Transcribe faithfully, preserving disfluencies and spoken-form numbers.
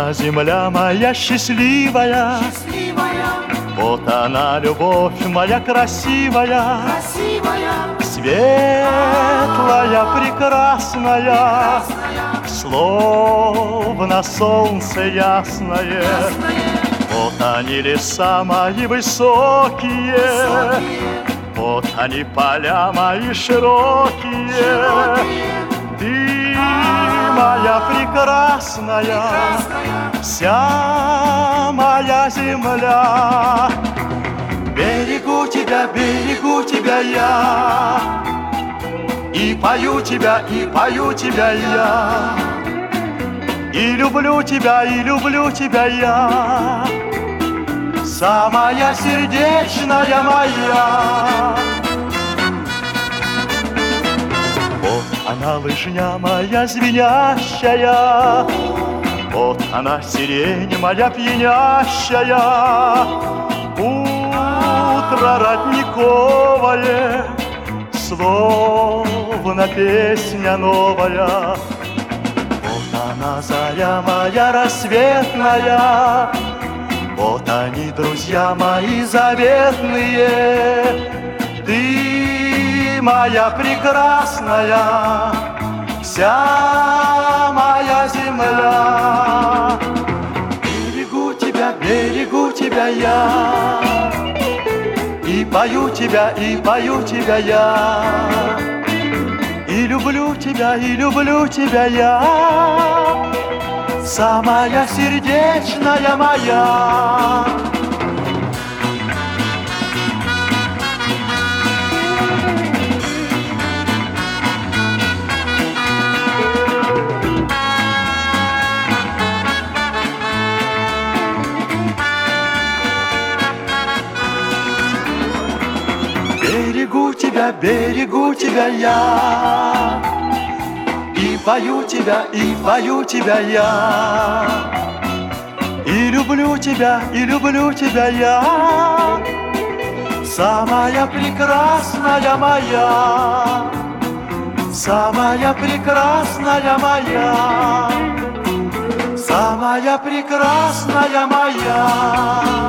она, земля моя счастливая, счастливая, вот она, любовь моя красивая, красивая, светлая, прекрасная, красная, словно солнце ясное. ясная, Вот они, леса мои высокие, высокие, вот они, поля мои широкие. широкие, Ты моя прекрасная, прекрасная, вся моя земля. Берегу тебя, берегу тебя я, и пою тебя, и пою тебя я, и люблю тебя, и люблю тебя я, самая сердечная моя. Вот она, лыжня моя звенящая, вот она, сирень моя пьянящая, утро родниковое, словно песня новая. Вот она, заря моя рассветная, вот они, друзья мои заветные. Ты моя прекрасная, вся моя земля. Берегу тебя, берегу тебя я, и пою тебя, и пою тебя я, и люблю тебя, и люблю тебя я, самая сердечная моя. Берегу тебя, берегу тебя я, и пою тебя, и пою тебя я, и люблю тебя, и люблю тебя я, самая прекрасная моя, самая прекрасная моя, самая прекрасная моя.